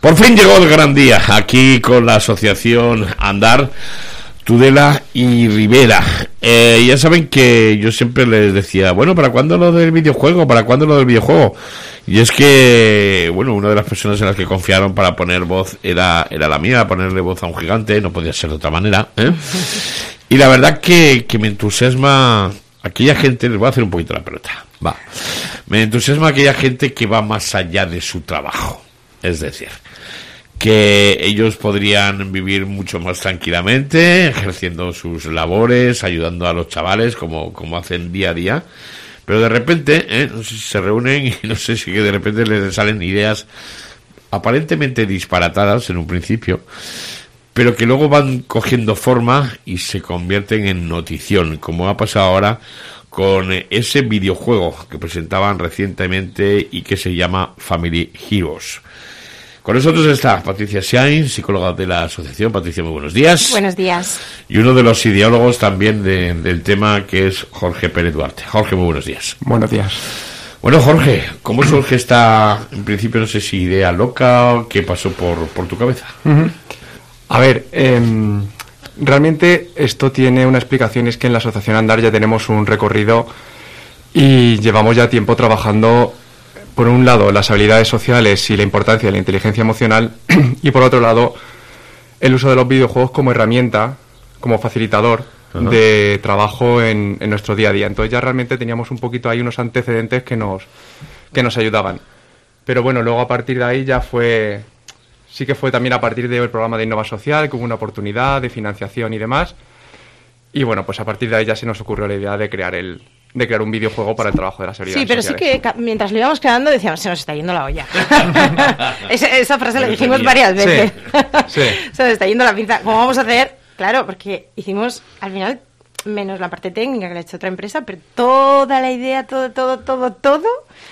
Por fin llegó el gran día, aquí con la asociación Andar, Tudela y Rivera. Ya saben que yo siempre les decía, bueno, ¿para cuándo lo del videojuego? ¿Para cuándo lo del videojuego? Y es que, bueno, una de las personas en las que confiaron para poner voz era la mía, ponerle voz a un gigante, no podía ser de otra manera, ¿eh? Y la verdad que me entusiasma aquella gente, les voy a hacer un poquito la pelota, va. Me entusiasma aquella gente que va más allá de su trabajo, es decir, que ellos podrían vivir mucho más tranquilamente, ejerciendo sus labores, ayudando a los chavales como hacen día a día, pero de repente, no sé si se reúnen y no sé si de repente les salen ideas aparentemente disparatadas en un principio, pero que luego van cogiendo forma y se convierten en notición, como ha pasado ahora con ese videojuego que presentaban recientemente y que se llama Family Heroes. Con nosotros está Patricia Sainz, psicóloga de la asociación. Patricia, muy buenos días. Buenos días. Y uno de los ideólogos también del tema, que es Jorge Pérez Duarte. Jorge, muy buenos días. Buenos días. Bueno, Jorge, ¿cómo surge esta, en principio no sé si idea loca o qué pasó por tu cabeza? Uh-huh. A ver, realmente esto tiene una explicación, es que en la asociación Andar ya tenemos un recorrido y llevamos ya tiempo trabajando, por un lado, las habilidades sociales y la importancia de la inteligencia emocional, y por otro lado, el uso de los videojuegos como herramienta, como facilitador de trabajo en nuestro día a día. Entonces ya realmente teníamos un poquito ahí unos antecedentes que nos ayudaban. Pero bueno, luego a partir de ahí ya sí que fue también a partir del programa de Innova Social, que hubo una oportunidad de financiación y demás. Y bueno, pues a partir de ahí ya se nos ocurrió la idea de crear un videojuego para el trabajo de las habilidades sociales. Sí, pero sí que mientras lo íbamos creando decíamos, se nos está yendo la olla. esa frase la dijimos varias veces. Sí. Se nos está yendo la pinza. ¿Cómo vamos a hacer? Claro, porque hicimos, al final, menos la parte técnica que le ha hecho otra empresa, pero toda la idea, todo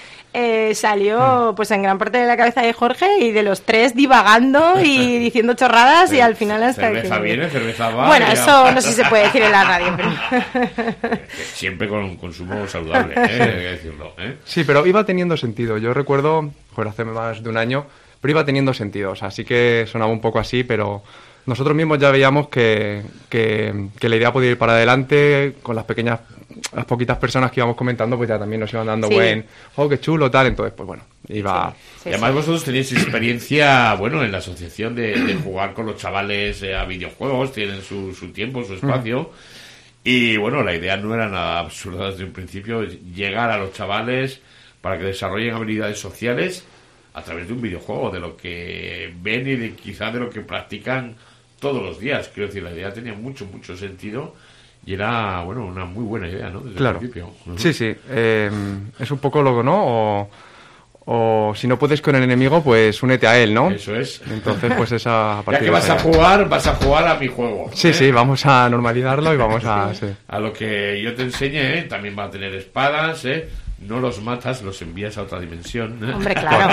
salió pues en gran parte de la cabeza de Jorge y de los tres divagando y diciendo chorradas y al final hasta cerveza que... viene, cerveza va. Bueno, eso no sé si se puede decir en la radio, pero... Siempre con un consumo saludable, hay que decirlo, ¿eh? Sí, pero iba teniendo sentido. Yo recuerdo, hace más de un año, pero iba teniendo sentido. O sea, sí que sonaba un poco así, pero nosotros mismos ya veíamos que la idea podía ir para adelante con las poquitas personas que íbamos comentando, pues ya también nos iban dando qué chulo, tal. Entonces, pues bueno, iba... Sí, y además vosotros tenéis experiencia, bueno, en la asociación de jugar con los chavales a videojuegos, tienen su tiempo, su espacio, y bueno, la idea no era nada absurda desde un principio, llegar a los chavales para que desarrollen habilidades sociales a través de un videojuego, de lo que ven y quizá de lo que practican todos los días. Quiero decir, la idea tenía mucho sentido. Y era, bueno, una muy buena idea, ¿no? Desde el principio. Sí. Es un poco loco, ¿no? O si no puedes con el enemigo, pues únete a él, ¿no? Eso es. Entonces, pues esa... Ya que vas a jugar a mi juego. Sí, vamos a normalizarlo y vamos a... Sí. A lo que yo te enseñe, también va a tener espadas, no los matas, los envías a otra dimensión. Hombre, claro.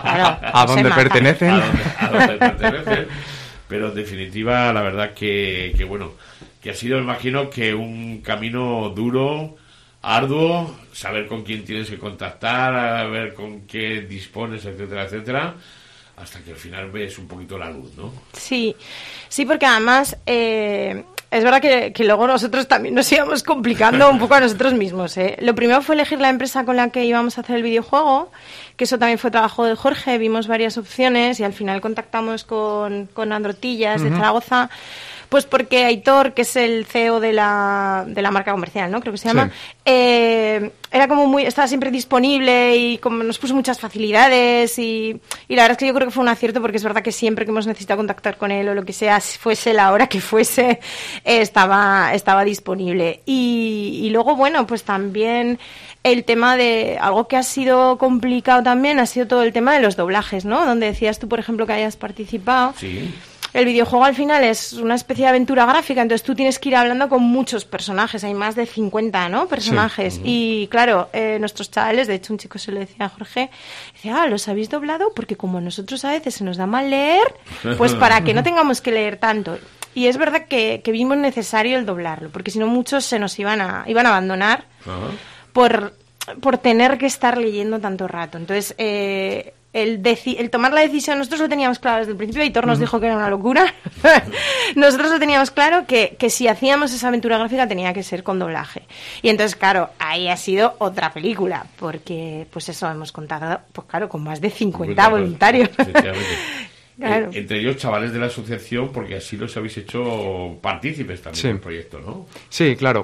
A donde pertenecen. A donde pertenecen. Pero en definitiva, la verdad que bueno... que ha sido, me imagino, que un camino duro, arduo, saber con quién tienes que contactar, a ver con qué dispones, etcétera, hasta que al final ves un poquito la luz, ¿no? Sí, porque además es verdad que luego nosotros también nos íbamos complicando un poco a nosotros mismos, ¿eh? Lo primero fue elegir la empresa con la que íbamos a hacer el videojuego, que eso también fue trabajo de Jorge, vimos varias opciones y al final contactamos con Androtillas de Zaragoza. Pues porque Aitor, que es el CEO de la marca comercial, ¿no? Creo que se llama. Sí. Era como estaba siempre disponible y como nos puso muchas facilidades y la verdad es que yo creo que fue un acierto porque es verdad que siempre que hemos necesitado contactar con él o lo que sea, fuese la hora que fuese, estaba disponible. Y luego, bueno, pues también el tema de algo que ha sido complicado también ha sido todo el tema de los doblajes, ¿no? Donde decías tú, por ejemplo, que hayas participado. Sí. El videojuego al final es una especie de aventura gráfica, entonces tú tienes que ir hablando con muchos personajes, hay más de 50, ¿no? Personajes. Sí. Y claro, nuestros chavales, de hecho un chico se lo decía a Jorge, decía, ¿los habéis doblado? Porque como nosotros a veces se nos da mal leer, pues para que no tengamos que leer tanto. Y es verdad que vimos necesario el doblarlo, porque si no muchos se nos iban a abandonar por tener que estar leyendo tanto rato. Entonces, el tomar la decisión, nosotros lo teníamos claro desde el principio, Aitor nos dijo que era una locura. Nosotros lo teníamos claro que si hacíamos esa aventura gráfica tenía que ser con doblaje. Y entonces, claro, ahí ha sido otra película, porque pues eso hemos contado, pues claro, con más de 50 voluntarios. Claro. Entre ellos chavales de la asociación, porque así los habéis hecho partícipes también del proyecto, ¿no? Sí, claro.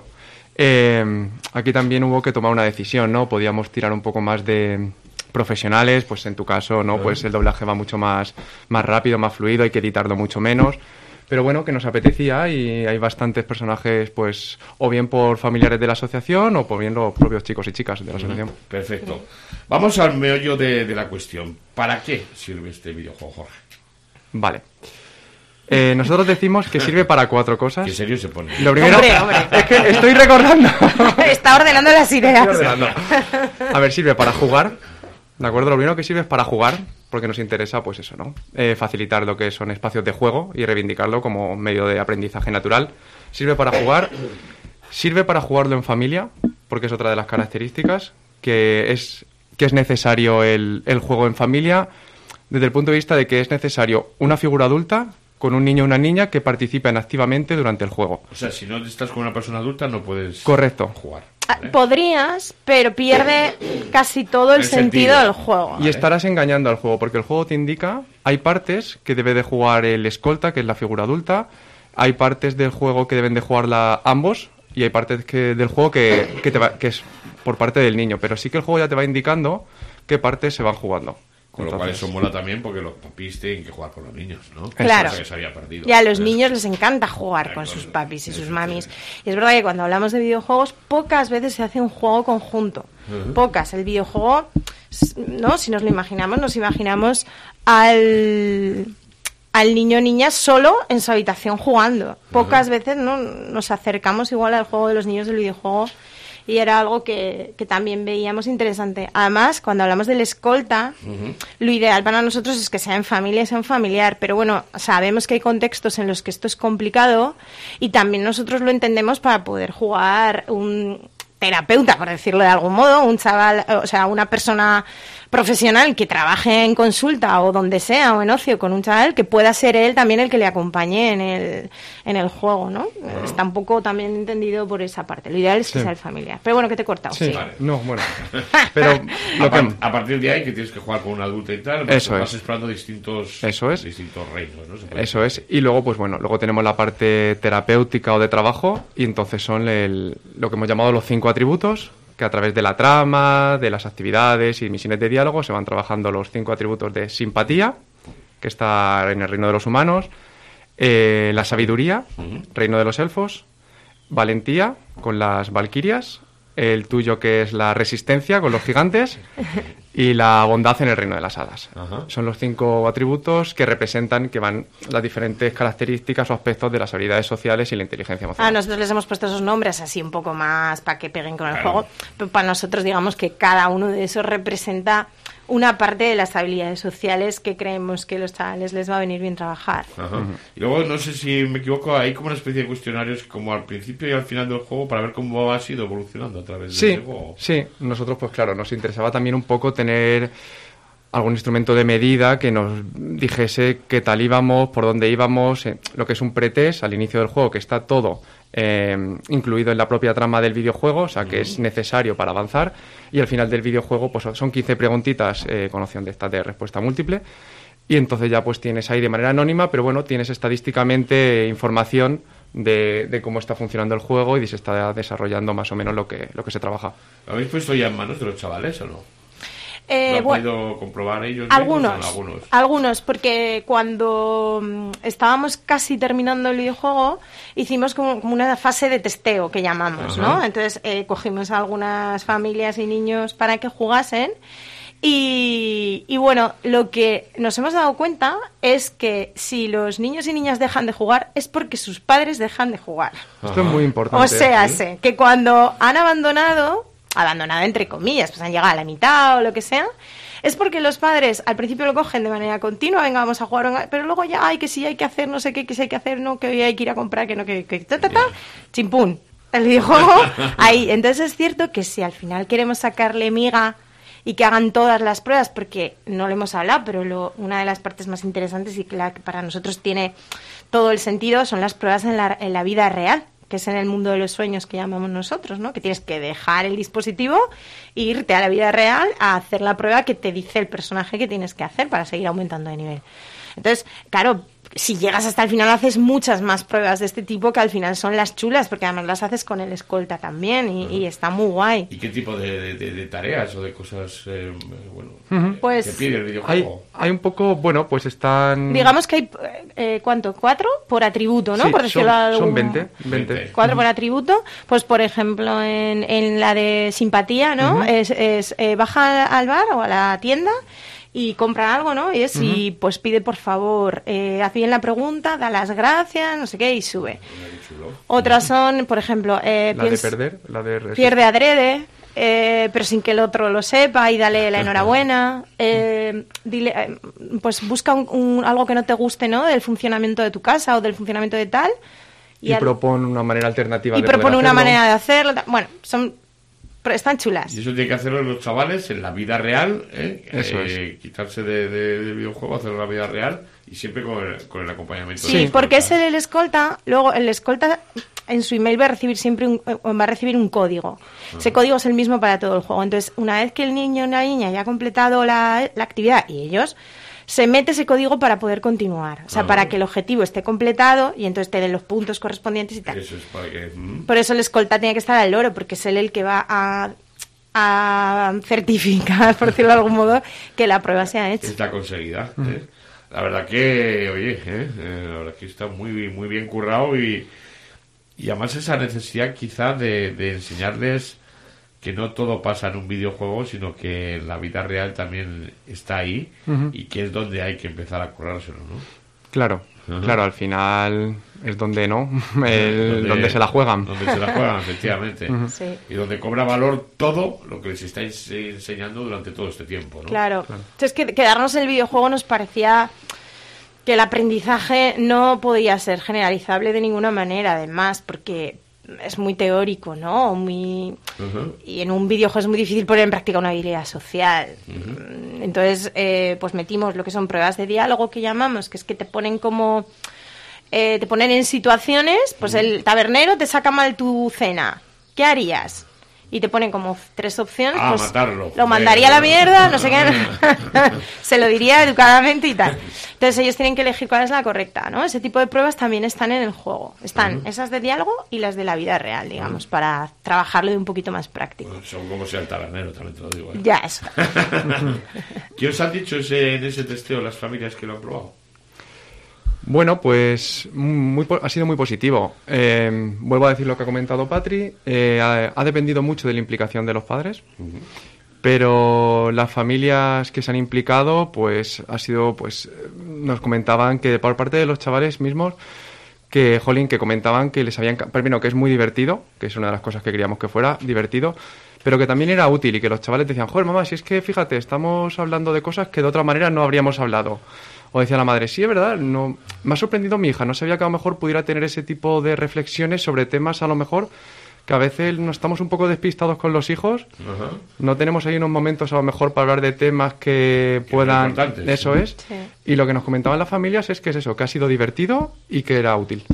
Aquí también hubo que tomar una decisión, ¿no? Podíamos tirar un poco más de profesionales, pues en tu caso, ¿no? Pues el doblaje va mucho más rápido, más fluido, hay que editarlo mucho menos. Pero bueno, que nos apetecía y hay bastantes personajes, pues, o bien por familiares de la asociación o por bien los propios chicos y chicas de la asociación. Perfecto. Vamos al meollo de la cuestión. ¿Para qué sirve este videojuego, Jorge? Vale. Nosotros decimos que sirve para 4 cosas. ¿Qué serio se pone? Lo primero, hombre. Es que estoy recordando. Está ordenando las ideas. A ver, sirve para jugar, ¿de acuerdo? Lo primero que sirve es para jugar, porque nos interesa, pues eso, ¿no? Facilitar lo que son espacios de juego y reivindicarlo como medio de aprendizaje natural. Sirve para jugar, sirve para jugarlo en familia, porque es otra de las características, que es necesario el juego en familia, desde el punto de vista de que es necesario una figura adulta con un niño o una niña que participen activamente durante el juego. O sea, si no estás con una persona adulta no puedes jugar. ¿Vale? Podrías, pero pierde casi todo el sentido del juego. Y estarás engañando al juego, porque el juego te indica, hay partes que debe de jugar el escolta, que es la figura adulta, hay partes del juego que deben de jugarla ambos, y hay partes del juego que es por parte del niño, pero sí que el juego ya te va indicando qué partes se van jugando. Con lo cual eso mola también porque los papis tienen que jugar con los niños, ¿no? Claro. Que se había perdido. Y a los niños les encanta jugar con sus papis y sus mamis. Y es verdad que cuando hablamos de videojuegos, pocas veces se hace un juego conjunto. Pocas. El videojuego, ¿no? Si nos lo imaginamos, nos imaginamos al niño o niña solo en su habitación jugando. Pocas veces, ¿no? Nos acercamos igual al juego de los niños del videojuego. Y era algo que también veíamos interesante. Además, cuando hablamos del escolta, lo ideal para nosotros es que sea en familia y sea en familiar. Pero bueno, sabemos que hay contextos en los que esto es complicado y también nosotros lo entendemos para poder jugar un terapeuta, por decirlo de algún modo, un chaval, o sea, una persona profesional que trabaje en consulta o donde sea o en ocio con un chaval, que pueda ser él también el que le acompañe en el juego, ¿no? Está un poco también entendido por esa parte. Lo ideal es que sea el familiar. Pero bueno, que te he cortado. Sí, vale. No, bueno. Pero a partir de ahí que tienes que jugar con un adulto y tal, eso vas explorando distintos reinos, ¿no? Eso es. Y luego, pues bueno, luego tenemos la parte terapéutica o de trabajo y entonces son lo que hemos llamado los 5 atributos, que a través de la trama, de las actividades y misiones de diálogo se van trabajando los 5 atributos de simpatía, que está en el reino de los humanos, la sabiduría, reino de los elfos, valentía, con las valquirias, el tuyo que es la resistencia, con los gigantes, y la bondad en el reino de las hadas. Son los 5 atributos que representan, que van las diferentes características o aspectos de las habilidades sociales y la inteligencia emocional. Nosotros les hemos puesto esos nombres así un poco más para que peguen con el juego, pero para nosotros digamos que cada uno de esos representa una parte de las habilidades sociales que creemos que los chavales les va a venir bien trabajar. Y luego, no sé si me equivoco, hay como una especie de cuestionarios como al principio y al final del juego para ver cómo ha sido evolucionando a través del juego. Sí, nosotros pues claro, nos interesaba también un poco tener algún instrumento de medida que nos dijese qué tal íbamos, por dónde íbamos, lo que es un pretest al inicio del juego, que está todo incluido en la propia trama del videojuego, o sea que es necesario para avanzar, y al final del videojuego pues son 15 preguntitas con opción de esta de respuesta múltiple, y entonces ya pues tienes ahí de manera anónima, pero bueno, tienes estadísticamente información de cómo está funcionando el juego y si se está desarrollando más o menos lo que se trabaja. ¿Lo habéis puesto ya en manos de los chavales o no? ¿Lo han podido comprobar ellos? Algunos, porque cuando estábamos casi terminando el videojuego hicimos como una fase de testeo que llamamos, ¿no? Entonces cogimos a algunas familias y niños para que jugasen y bueno, lo que nos hemos dado cuenta es que si los niños y niñas dejan de jugar es porque sus padres dejan de jugar. Esto es muy importante. O sea, que cuando han abandonado entre comillas, pues han llegado a la mitad o lo que sea, es porque los padres al principio lo cogen de manera continua, venga, vamos a jugar, pero luego ya, que sí hay que hacer, no sé qué, que sí hay que hacer, no, que hoy hay que ir a comprar, que no, que chimpún, el videojuego, ahí. Entonces es cierto que si al final queremos sacarle miga y que hagan todas las pruebas, porque no lo hemos hablado, pero una de las partes más interesantes y que para nosotros tiene todo el sentido son las pruebas en la vida real, que es en el mundo de los sueños que llamamos nosotros, ¿no? Que tienes que dejar el dispositivo e irte a la vida real a hacer la prueba que te dice el personaje que tienes que hacer para seguir aumentando de nivel. Entonces, claro, si llegas hasta el final haces muchas más pruebas de este tipo que al final son las chulas, porque además las haces con el escolta también y está muy guay. ¿Y qué tipo de tareas o de cosas pues, que pide el videojuego? Hay un poco, bueno, pues están... Digamos que hay, ¿cuánto? 4 por atributo, ¿no? Sí, por decirlo son 20. 4 por atributo. Pues, por ejemplo, en la de simpatía, ¿no? Es baja al bar o a la tienda y compra algo, ¿no? Y pues pide, por favor, haz bien la pregunta, da las gracias, no sé qué, y sube. Otras son, por ejemplo... la de perder, la de... Pierde adrede, pero sin que el otro lo sepa, y dale la enhorabuena. Dile, pues busca algo que no te guste, ¿no? Del funcionamiento de tu casa o del funcionamiento de tal. Y propone una manera alternativa de poder hacerlo. Y propone una manera de hacerlo. Bueno, están chulas. Y eso tiene que hacerlo los chavales en la vida real, Eso es. Quitarse del videojuego, hacerlo en la vida real y siempre con el acompañamiento. Sí, porque es el escolta. Luego el escolta en su email va a recibir siempre un código. Ese código es el mismo para todo el juego. Entonces, una vez que el niño o la niña ya ha completado la actividad y ellos, se mete ese código para poder continuar. O sea, para que el objetivo esté completado y entonces te den los puntos correspondientes y tal. Eso es para que... Por eso el escolta tiene que estar al loro, porque es él el que va a certificar, por decirlo de algún modo, que la prueba se ha hecho. Está conseguida. La verdad que, oye, la verdad que está muy, muy bien currado y además esa necesidad quizá de enseñarles que no todo pasa en un videojuego, sino que la vida real también está ahí y que es donde hay que empezar a currárselo, ¿no? Claro, claro, al final es donde donde se la juegan. Donde se la juegan, efectivamente. Sí. Y donde cobra valor todo lo que les está enseñando durante todo este tiempo, ¿no? Claro. Entonces, quedarnos en el videojuego nos parecía que el aprendizaje no podía ser generalizable de ninguna manera, además, porque es muy teórico, ¿no? Y en un videojuego es muy difícil poner en práctica una habilidad social. Entonces, pues metimos lo que son pruebas de diálogo que llamamos, que es que te ponen como... te ponen en situaciones, pues el tabernero te saca mal tu cena. ¿Qué harías? Y te ponen como 3 opciones. Pues matarlo. Lo mandaría a la mierda, no sé qué. Se lo diría educadamente y tal. Entonces ellos tienen que elegir cuál es la correcta, ¿no? Ese tipo de pruebas también están en el juego. Están esas de diálogo y las de la vida real, digamos, para trabajarlo de un poquito más práctico. Bueno, son como sea el tabernero, también te lo digo. Ya, eso. ¿Qué os han dicho en ese testeo las familias que lo han probado? Bueno, pues ha sido muy positivo. Vuelvo a decir lo que ha comentado Patri. Ha dependido mucho de la implicación de los padres, pero las familias que se han implicado, pues ha sido, pues nos comentaban que por parte de los chavales mismos, que comentaban que les habían, primero que es muy divertido, que es una de las cosas que queríamos que fuera divertido, pero que también era útil y que los chavales decían, joder, mamá, si es que fíjate, estamos hablando de cosas que de otra manera no habríamos hablado. O decía la madre, sí, es verdad, no, me ha sorprendido mi hija, no sabía que a lo mejor pudiera tener ese tipo de reflexiones sobre temas a lo mejor que a veces nos estamos un poco despistados con los hijos, no tenemos ahí unos momentos a lo mejor para hablar de temas que puedan... Eso es. Sí. Y lo que nos comentaban las familias es que es eso, que ha sido divertido y que era útil.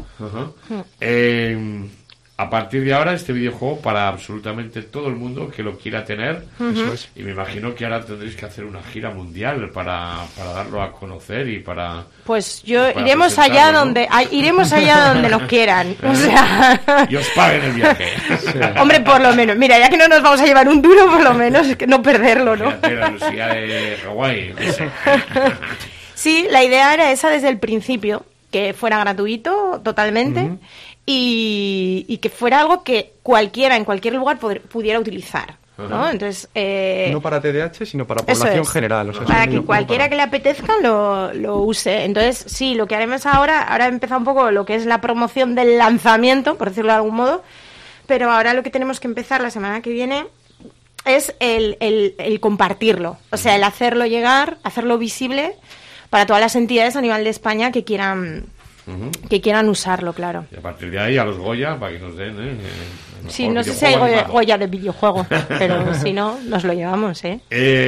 A partir de ahora, este videojuego para absolutamente todo el mundo que lo quiera tener. Eso es. Y me imagino que ahora tendréis que hacer una gira mundial para darlo a conocer y para... Pues iremos allá, ¿no? Iremos allá donde nos quieran. O sea... Y os paguen el viaje. Sí. Hombre, por lo menos. Mira, ya que no nos vamos a llevar un duro, por lo menos que no perderlo, ¿no? Fíjate, la Lucía de Hawái. Sí, la idea era esa desde el principio, que fuera gratuito totalmente. Y que fuera algo que cualquiera en cualquier lugar pudiera utilizar, ¿no? Entonces no para TDAH, sino para población general, o sea, para que cualquiera que le apetezca lo use. Entonces sí, lo que haremos ahora ha empezado un poco lo que es la promoción del lanzamiento, por decirlo de algún modo, pero ahora lo que tenemos que empezar la semana que viene es el compartirlo, o sea, el hacerlo llegar, hacerlo visible para todas las entidades a nivel de España que quieran usarlo, claro. Y a partir de ahí a los Goya para que nos den Sí, no sé si hay Goya de videojuego, pero si no, nos lo llevamos, ¿eh?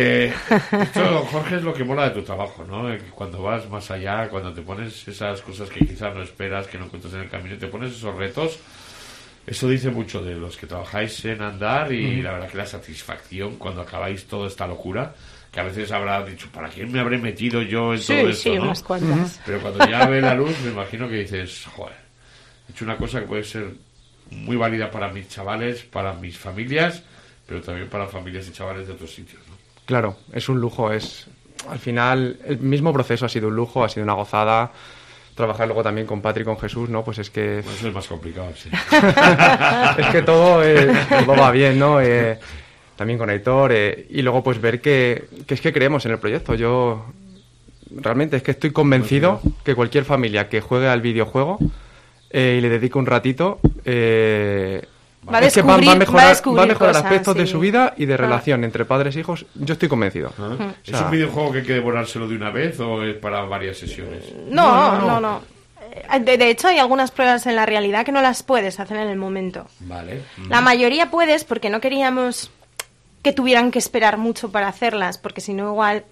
Esto, Jorge, es lo que mola de tu trabajo, ¿no? Que cuando vas más allá, cuando te pones esas cosas que quizás no esperas, que no encuentras en el camino, te pones esos retos, eso dice mucho de los que trabajáis en Andar y la verdad que la satisfacción cuando acabáis toda esta locura, que a veces habrá dicho, ¿para quién me habré metido yo en todo esto? Sí, ¿no? unas cuantas. Pero cuando ya ve la luz, me imagino que dices, joder, he hecho una cosa que puede ser muy válida para mis chavales, para mis familias, pero también para familias y chavales de otros sitios, ¿no? Claro, es un lujo, al final el mismo proceso ha sido un lujo, ha sido una gozada. Trabajar luego también con Patri y con Jesús, ¿no? Pues es que... Bueno, eso es más complicado, sí. Es que todo va bien, ¿no? También con Aitor, y luego pues ver que es que creemos en el proyecto. Yo realmente es que estoy convencido que cualquier familia que juegue al videojuego y le dedique un ratito, va a mejorar aspectos de su vida y de relación entre padres e hijos. Yo estoy convencido. ¿Es un videojuego que hay que devorárselo de una vez o es para varias sesiones? No. De hecho, hay algunas pruebas en la realidad que no las puedes hacer en el momento. Vale. La mayoría puedes porque no queríamos que tuvieran que esperar mucho para hacerlas, porque si no igual...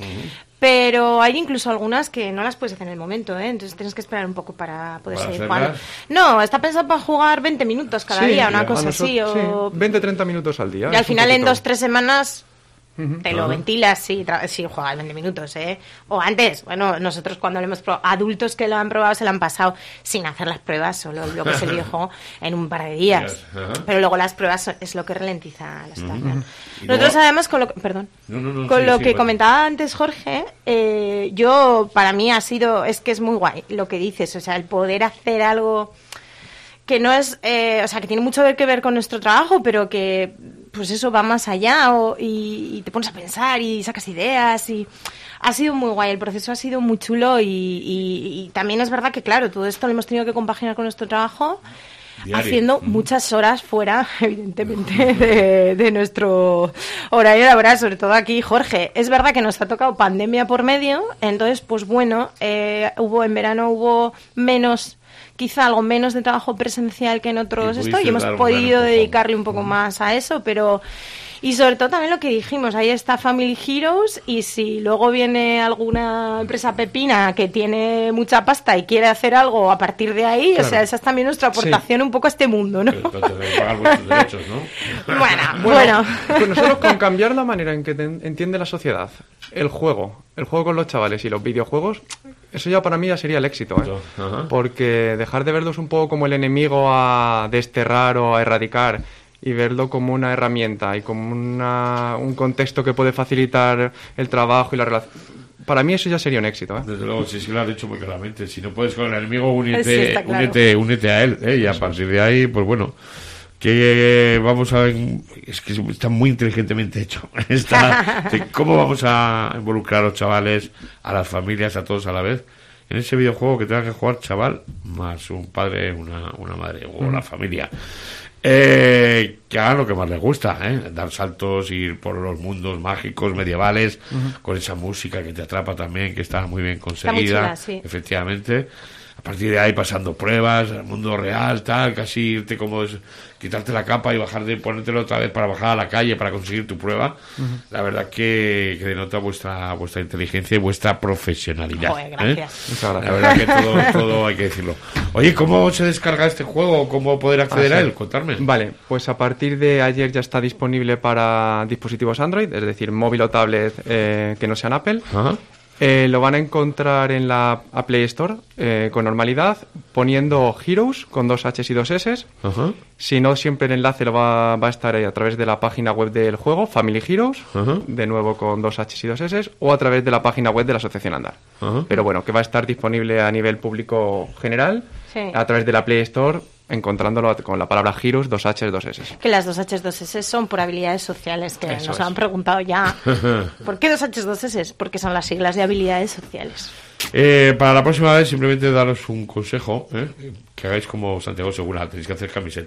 Pero hay incluso algunas que no las puedes hacer en el momento, ¿eh? Entonces tienes que esperar un poco para poder seguir jugando. No, está pensado para jugar 20 minutos cada día, una cosa así. O... 20-30 minutos al día. Y al final en 2-3 semanas te lo ventilas si juegas 20 minutos, ¿eh? O antes, bueno, nosotros cuando lo hemos probado, adultos que lo han probado se lo han pasado sin hacer las pruebas, solo lo que es el videojuego, en un par de días. Pero luego las pruebas es lo que ralentiza la situación. Nosotros además con lo que comentaba antes Jorge, yo para mí es que es muy guay lo que dices, o sea, el poder hacer algo que no es, o sea, que tiene mucho que ver con nuestro trabajo, pero que pues eso va más allá y te pones a pensar y sacas ideas y ha sido muy guay, el proceso ha sido muy chulo y también es verdad que claro, todo esto lo hemos tenido que compaginar con nuestro trabajo diario, haciendo muchas horas fuera, evidentemente, de nuestro horario laboral, sobre todo aquí, Jorge. Es verdad que nos ha tocado pandemia por medio, entonces, pues bueno, en verano hubo quizá algo menos de trabajo presencial que en otros y hemos podido dedicarle un poco más a eso, pero... Y sobre todo también lo que dijimos, ahí está Family Heroes y si luego viene alguna empresa pepina que tiene mucha pasta y quiere hacer algo a partir de ahí, claro. O sea, esa es también nuestra aportación un poco a este mundo, ¿no? Pero te deben pagar vuestros derechos, ¿no? Bueno. Pues nosotros con cambiar la manera en que entiende la sociedad, el juego con los chavales y los videojuegos, eso ya para mí ya sería el éxito, ¿eh? Porque dejar de verlos un poco como el enemigo a desterrar o a erradicar y verlo como una herramienta y como un contexto que puede facilitar el trabajo y la relación. Para mí eso ya sería un éxito, ¿eh? Desde luego, sí lo has dicho muy claramente. Si no puedes con el enemigo, únete a él, ¿eh? Y a partir de ahí, pues bueno, que vamos a ver, es que está muy inteligentemente hecho. ¿Cómo vamos a involucrar a los chavales, a las familias, a todos a la vez? En ese videojuego que tenga que jugar chaval más un padre, una madre o la familia. Que hagan lo que más les gusta, dar saltos, ir por los mundos mágicos, medievales, con esa música que te atrapa también, que está muy bien conseguida, muy chula, sí. Efectivamente. A partir de ahí pasando pruebas, el mundo real, tal, casi irte como quitarte la capa y ponértelo otra vez para bajar a la calle para conseguir tu prueba. La verdad que denota vuestra inteligencia y vuestra profesionalidad. Joder, gracias. La verdad que todo hay que decirlo. Oye, ¿cómo se descarga este juego? ¿Cómo poder acceder a él? Contarme. Vale, pues a partir de ayer ya está disponible para dispositivos Android, es decir, móvil o tablet que no sean Apple. Ajá. Lo van a encontrar en la Play Store con normalidad, poniendo Heroes con 2 H's y 2 S's. Uh-huh. Si no, siempre el enlace va a estar a través de la página web del juego, Family Heroes, de nuevo con 2 H's y 2 S's, o a través de la página web de la Asociación Andar. Pero bueno, que va a estar disponible a nivel público general, a través de la Play Store, encontrándolo con la palabra Heroes, 2 H's, 2 S's. Que las 2 H's, 2 S's son por habilidades sociales, que nos han preguntado ya. ¿Por qué 2 H's, 2 S's? Porque son las siglas de habilidades sociales. Para la próxima vez, simplemente daros un consejo, que hagáis como Santiago Segura, tenéis que hacer camisetas.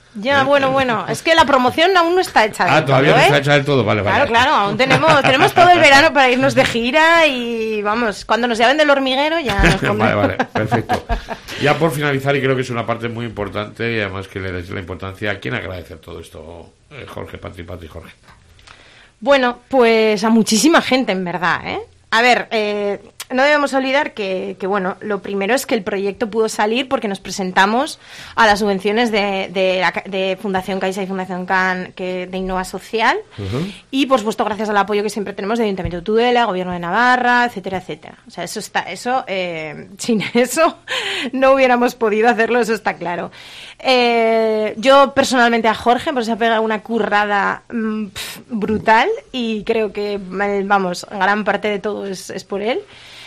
Ya, bueno, es que la promoción aún no está hecha del todavía todo, no está hecha del todo, vale. Claro, aún tenemos todo el verano para irnos de gira y vamos, cuando nos llamen del hormiguero ya nos pondremos. Vale, perfecto. Ya por finalizar, y creo que es una parte muy importante y además que le dais la importancia, ¿a quién agradecer todo esto? Jorge, Patri, Jorge. Bueno, pues a muchísima gente en verdad, ¿eh? A ver, no debemos olvidar que, bueno, lo primero es que el proyecto pudo salir porque nos presentamos a las subvenciones de Fundación Caixa y Fundación CAN de Innova Social y, por supuesto, gracias al apoyo que siempre tenemos de Ayuntamiento de Tudela, Gobierno de Navarra, etcétera, etcétera. O sea, sin eso no hubiéramos podido hacerlo, eso está claro. Yo personalmente a Jorge pues se ha pegado una currada brutal y creo que, vamos, gran parte de todo es por él.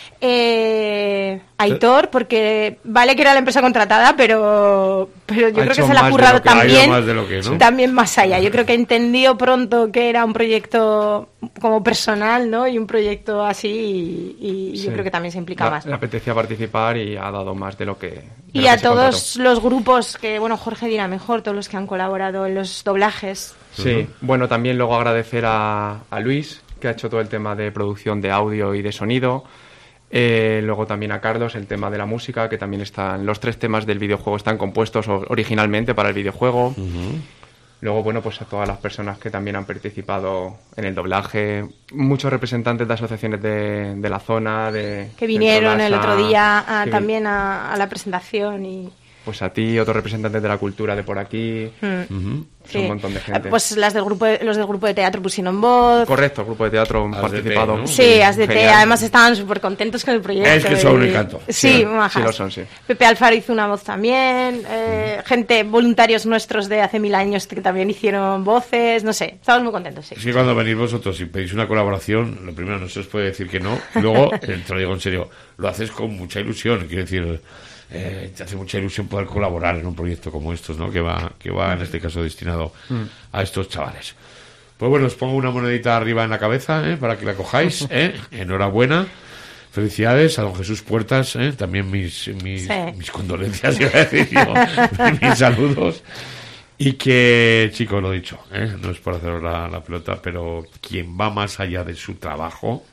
Aitor, porque vale que era la empresa contratada, pero yo creo que se la ha currado también más allá. Yo creo que entendió pronto que era un proyecto como personal, ¿no? Y un proyecto así y yo creo que también se implica más. Le apetecía participar y ha dado más de lo que... Y a todos los grupos que, bueno, Jorge dirá mejor, todos los que han colaborado en los doblajes. Sí, bueno, también luego agradecer a Luis, que ha hecho todo el tema de producción de audio y de sonido. Luego también a Carlos el tema de la música, que también están, los 3 temas del videojuego están compuestos originalmente para el videojuego. Luego, bueno, pues a todas las personas que también han participado en el doblaje, muchos representantes de asociaciones de la zona, que vinieron el otro día también a la presentación y... Pues a ti, otros representantes de la cultura de por aquí, Sí. Un montón de gente. Pues los del grupo de teatro pusieron voz. Correcto, el grupo de teatro han participado. ¿No? Sí, ASDT, además estaban súper contentos con el proyecto. Es que son un encanto. Sí, sí lo son, sí. Pepe Alfaro hizo una voz también, gente, voluntarios nuestros de hace 1000 años que también hicieron voces, no sé, estamos muy contentos, sí. Es que cuando venís vosotros y pedís una colaboración, lo primero no se os puede decir que no, luego, te lo digo en serio, lo haces con mucha ilusión, quiero decir... te hace mucha ilusión poder colaborar en un proyecto como estos, ¿no? Que va en este caso destinado a estos chavales. Pues bueno, os pongo una monedita arriba en la cabeza, para que la cojáis, enhorabuena, felicidades a don Jesús Puertas, también mis condolencias, iba a decir yo, mis saludos, y que, chicos, lo dicho, no es por haceros la pelota, pero quien va más allá de su trabajo,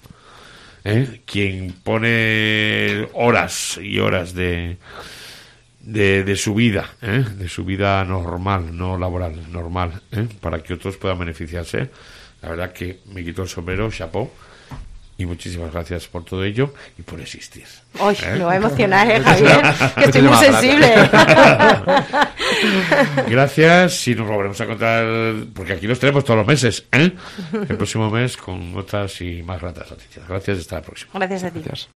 quien pone horas y horas de su vida, de su vida normal, no laboral, normal, para que otros puedan beneficiarse. La verdad que me quito el sombrero, chapeau, y muchísimas gracias por todo ello y por existir. Uy, me va a emocionar, Javier, que estoy muy sensible. Gracias, y nos volveremos a encontrar, porque aquí los tenemos todos los meses, el próximo mes con otras y más gratas noticias. Gracias, hasta la próxima. Gracias a ti. Gracias.